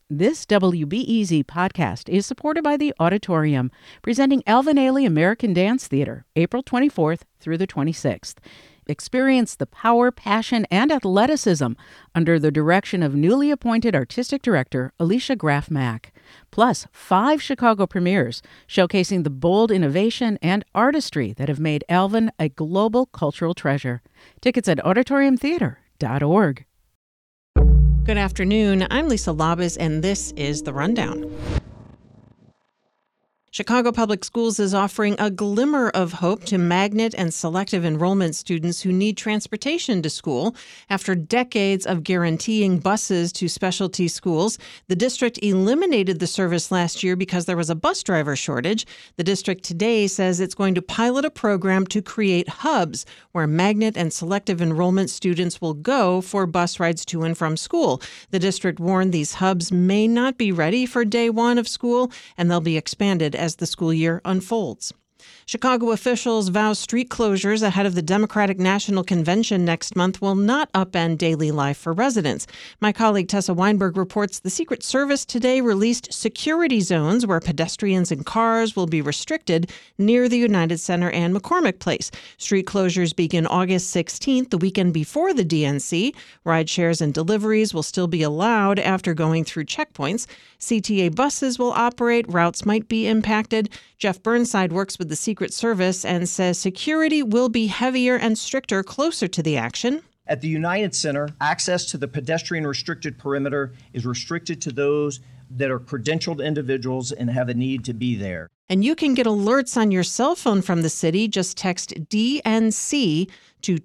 This WBEZ podcast is supported by the Auditorium, presenting Alvin Ailey American Dance Theater, April 24th through the 26th. Experience the power, passion, and athleticism under the direction of newly appointed artistic director Alicia Graf Mack. Plus, 5 Chicago premieres showcasing the bold innovation and artistry that have made Alvin a global cultural treasure. Tickets at auditoriumtheater.org. Good afternoon. I'm Lisa Labuz, and this is The Rundown. Chicago Public Schools is offering a glimmer of hope to magnet and selective enrollment students who need transportation to school. After decades of guaranteeing buses to specialty schools, the district eliminated the service last year because there was a bus driver shortage. The district today says it's going to pilot a program to create hubs where magnet and selective enrollment students will go for bus rides to and from school. The district warned these hubs may not be ready for day one of school, and they'll be expanded as the school year unfolds. Chicago officials vow street closures ahead of the Democratic National Convention next month will not upend daily life for residents. My colleague Tessa Weinberg reports the Secret Service today released security zones where pedestrians and cars will be restricted near the United Center and McCormick Place. Street closures begin August 16th, the weekend before the DNC. Ride shares and deliveries will still be allowed after going through checkpoints. CTA buses will operate. Routes might be impacted. Jeff Burnside works with the Secret Service and says security will be heavier and stricter closer to the action. At the United Center, access to the pedestrian-restricted perimeter is restricted to those that are credentialed individuals and have a need to be there. And you can get alerts on your cell phone from the city. Just text DNC to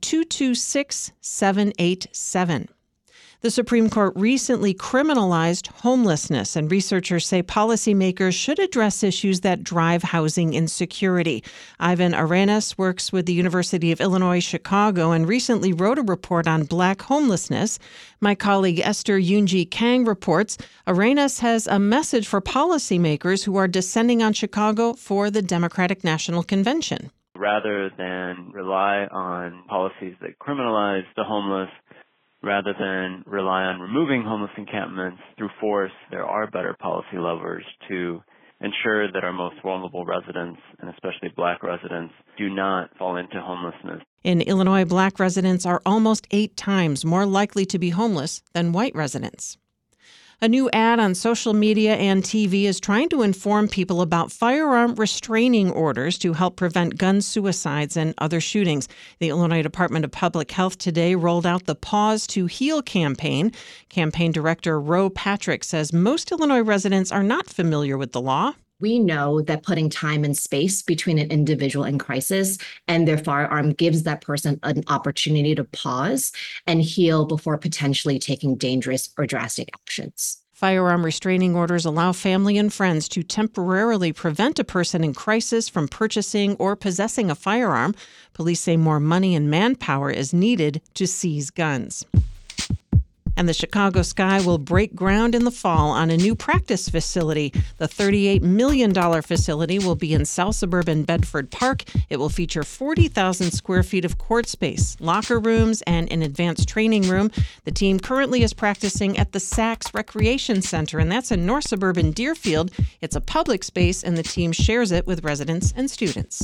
226-787. The Supreme Court recently criminalized homelessness, and researchers say policymakers should address issues that drive housing insecurity. Ivan Arenas works with the University of Illinois Chicago and recently wrote a report on Black homelessness. My colleague Esther Yoonji Kang reports Arenas has a message for policymakers who are descending on Chicago for the Democratic National Convention. Rather than rely on policies that criminalize the homeless, rather than rely on removing homeless encampments through force, there are better policy levers to ensure that our most vulnerable residents, and especially Black residents, do not fall into homelessness. In Illinois, Black residents are almost 8 times more likely to be homeless than white residents. A new ad on social media and TV is trying to inform people about firearm restraining orders to help prevent gun suicides and other shootings. The Illinois Department of Public Health today rolled out the Pause to Heal campaign. Campaign Director Roe Patrick says most Illinois residents are not familiar with the law. We know that putting time and space between an individual in crisis and their firearm gives that person an opportunity to pause and heal before potentially taking dangerous or drastic actions. Firearm restraining orders allow family and friends to temporarily prevent a person in crisis from purchasing or possessing a firearm. Police say more money and manpower is needed to seize guns. And the Chicago Sky will break ground in the fall on a new practice facility. The $38 million facility will be in South Suburban Bedford Park. It will feature 40,000 square feet of court space, locker rooms, and an advanced training room. The team currently is practicing at the Saks Recreation Center, and that's in North Suburban Deerfield. It's a public space, and the team shares it with residents and students.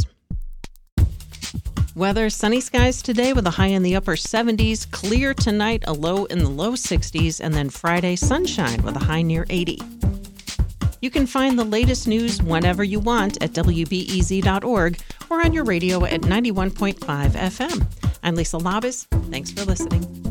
Weather, sunny skies today with a high in the upper 70s, clear tonight, a low in the low 60s, and then Friday, sunshine with a high near 80. You can find the latest news whenever you want at WBEZ.org or on your radio at 91.5 FM. I'm Lisa Labuz. Thanks for listening.